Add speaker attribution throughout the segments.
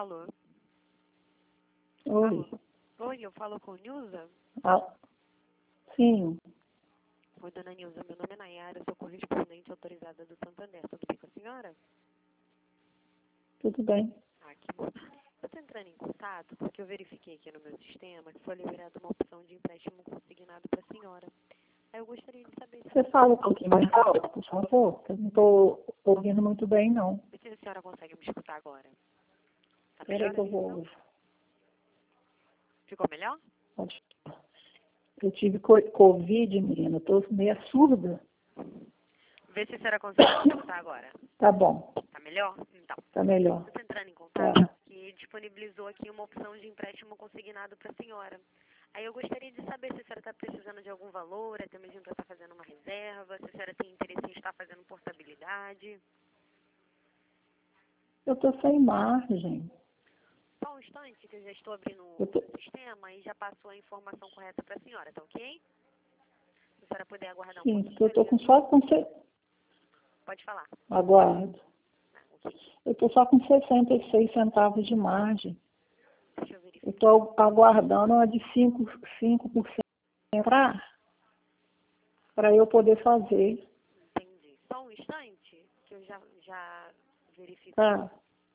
Speaker 1: Alô?
Speaker 2: Oi.
Speaker 1: Oi, eu falo com Nilza?
Speaker 2: Ah, sim,
Speaker 1: Oi, dona Nilza, meu nome é Nayara, sou correspondente autorizada do Santander. Tudo bem com a senhora?
Speaker 2: tudo bem.
Speaker 1: Ah, que bom. Eu estou entrando em contato porque eu verifiquei aqui no meu sistema que foi liberada uma opção de empréstimo consignado para a senhora. Aí eu gostaria de saber
Speaker 2: Você fala um pouquinho mais alto, por favor? Eu não estou ouvindo muito bem, não.
Speaker 1: se a senhora consegue me escutar agora. Tá
Speaker 2: Espera aí
Speaker 1: melhor
Speaker 2: que eu
Speaker 1: aí,
Speaker 2: vou...
Speaker 1: então? Ficou melhor?
Speaker 2: Pode- Eu tive Covid, menina. Estou meio surda.
Speaker 1: Vê se a senhora consegue me escutar agora.
Speaker 2: Tá bom,
Speaker 1: Tá melhor? Então.
Speaker 2: tá melhor.
Speaker 1: Eu estou entrando em
Speaker 2: Tá.
Speaker 1: contato que disponibilizou aqui uma opção de empréstimo consignado para a senhora. Aí eu gostaria de saber se a senhora está precisando de algum valor, até mesmo para estar fazendo uma reserva, se a senhora tem interesse em estar fazendo portabilidade.
Speaker 2: Eu estou sem margem.
Speaker 1: Só um instante que eu já estou abrindo
Speaker 2: Eu tô...
Speaker 1: o sistema e já passou a informação correta para a senhora, tá ok? Se a senhora puder aguardar um
Speaker 2: Sim,
Speaker 1: pouquinho,
Speaker 2: porque eu estou com
Speaker 1: agradeço.
Speaker 2: só com...
Speaker 1: Pode falar.
Speaker 2: Aguardo.
Speaker 1: Ah, ok.
Speaker 2: Eu estou só com 66 centavos de margem.
Speaker 1: Deixa eu
Speaker 2: Eu
Speaker 1: verificar.
Speaker 2: estou aguardando uma de 5% entrar para eu poder fazer.
Speaker 1: Entendi. Só um instante que eu já verifico.
Speaker 2: Tá?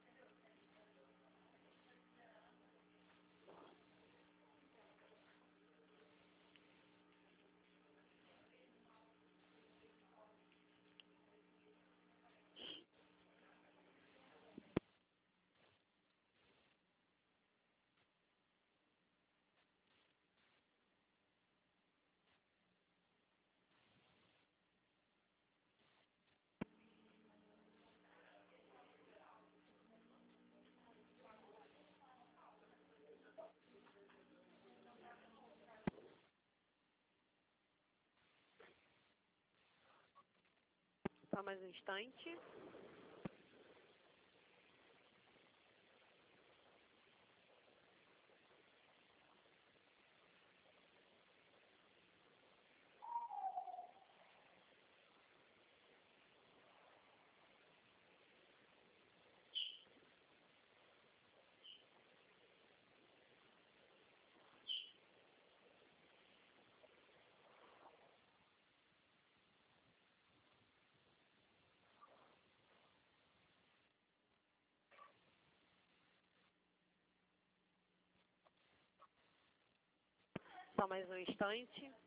Speaker 1: Só mais um instante. Só mais um instante.